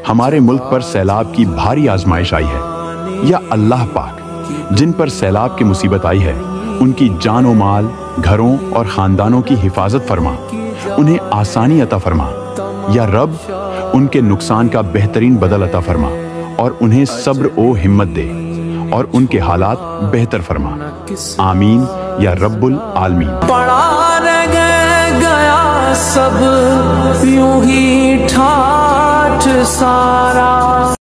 हमारे मुल्क पर सैलाब की भारी आजमाइश आई है, या अल्लाह पाक जिन पर सैलाब की मुसीबत आई है उनकी जान और माल, घरों और खानदानों की हिफाजत फरमा, उन्हें आसानी अता फरमा। या रब उनके नुकसान का बेहतरीन बदल अता फरमा और उन्हें सब्र ओ हिम्मत दे और उनके हालात बेहतर फरमा। आमीन या रब्बुल आलमीन। पड़ा रह गया सब यूं ही ठाठ सारा।